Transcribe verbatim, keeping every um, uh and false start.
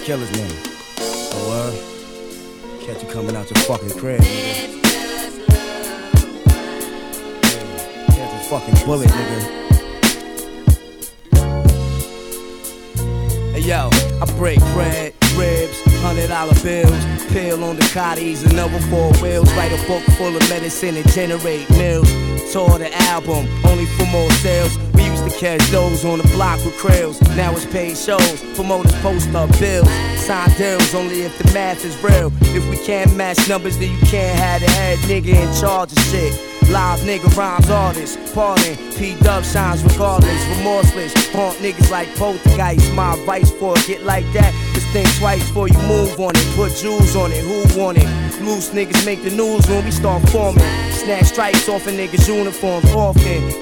killer's name. Oh, uh, catch you coming out your fucking crib, nigga. Catch a fucking bullet, nigga. Hey yo, I break bread, ribs, hundred dollar bills, pill on the cotties, another four wheels, write a book full of medicine and generate mills. Tour the album, only for more sales. We used to catch those on the block with krills. Now it's paid shows, promoters post up bills. Sign deals only if the math is real. If we can't match numbers, then you can't have the head nigga in charge of shit. Live nigga rhymes artists, pardon, P-Dub shines regardless, remorseless, haunt niggas like poltergeist. My advice for a get like that is think twice before you move on it. Put jewels on it, who want it? Loose niggas make the news when we start forming. Snatch stripes off a niggas' uniforms often.